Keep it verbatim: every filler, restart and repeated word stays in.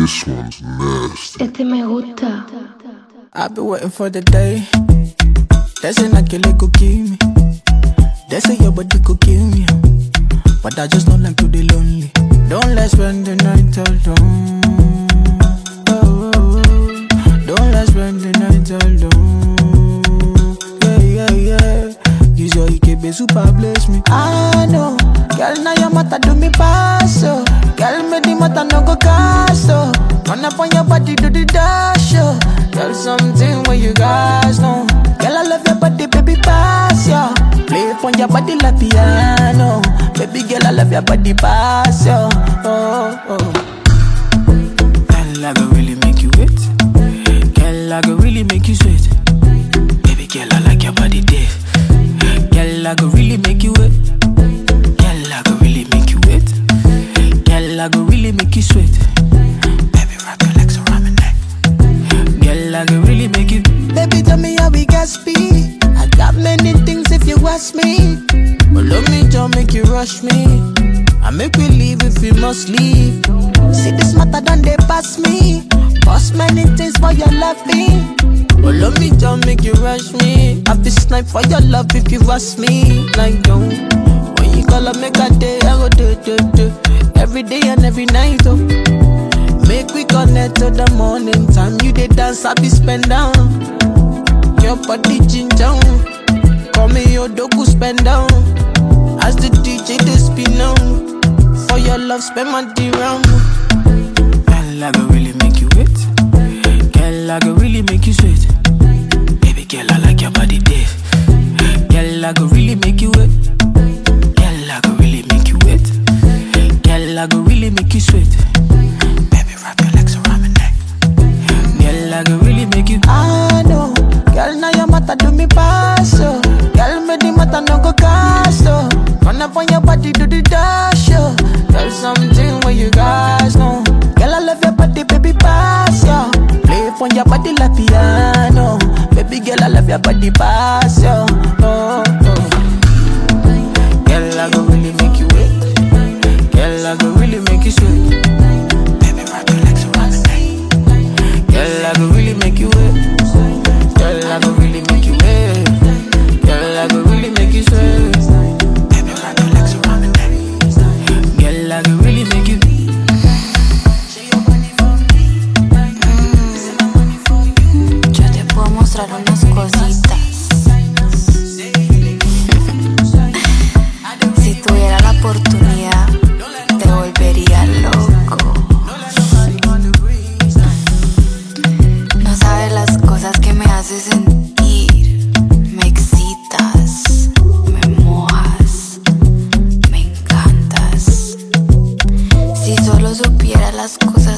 This one's nasty. Este me gusta. I've been waiting for the day. They say not kill it could kill me. They say your body could kill me. But I just don't like to be lonely. Don't let's spend the night alone. Oh, oh, oh. Don't let's spend the night alone. Yeah, yeah, yeah. Use your I K B super bless me. I know. Girl, now your mata do me pass, oh. Girl, me the mata no go cast, oh. Run up on your body, do the dash, oh. Girl, something where you guys know. Girl, I love your body, baby, pass, yeah. Play it on your body like piano. Baby girl, I love your body, pass, yeah. Oh, oh. Girl, I go really make you wet. Girl, I go really make you sweat. Baby girl, I like your body, dead. Girl, I go really make you wet. Girl, I go really make you wet. Girl, I go really make you sweat. Baby, wrap your legs around my neck. Girl, I go really make you. Baby, tell me how we got speed. I got many things if you ask me. But love me, don't make you rush me. I make we leave if we must leave. See this matter done, they pass me. Boss many things for your love me. But love me, don't make you rush me. I feel snipe for your love if you ask me. Like don't. When you call up, make a day, I go do, do, do. Every day and every night, oh. Make we connect to the morning time. You dey dance, I be spend down. Your body ginger. Call me your doku spend down. As the D J they spin on. For your love, spend my dirham. Girl, I go really make you wet. Girl, I go really make you sweat. Baby girl, I like your body, dead. Girl, I go really make you wet. Girl, I go really make you wet. Girl, I go really make you sweat. Baby, wrap your legs around my neck. Girl, I go really make you. I know. Girl, now your mata do me pass, oh. Girl, me the mata no go cast, oh. Run up on your body, do the dash, oh. Girl, something where you guys know. Girl, I love your body, baby, pass, yeah. Play it on your body like piano. Baby girl, I love your body, pass, yeah. Oh, oh. Girl, I go really make you wet. Girl, I go really make you sweat. Baby, wrap your legs around my neck. Girl, I go really make you wet. Girl, I go really make you wet. Girl, I go really make you sweat. Baby, wrap your legs around my neck. Girl, I go really make you. Yo te puedo mostrar unas cositas. Si tuviera la oportunidad, te volvería loco. No sabes las cosas que me haces sentir. Me excitas, me mojas, me encantas. Si solo supiera las cosas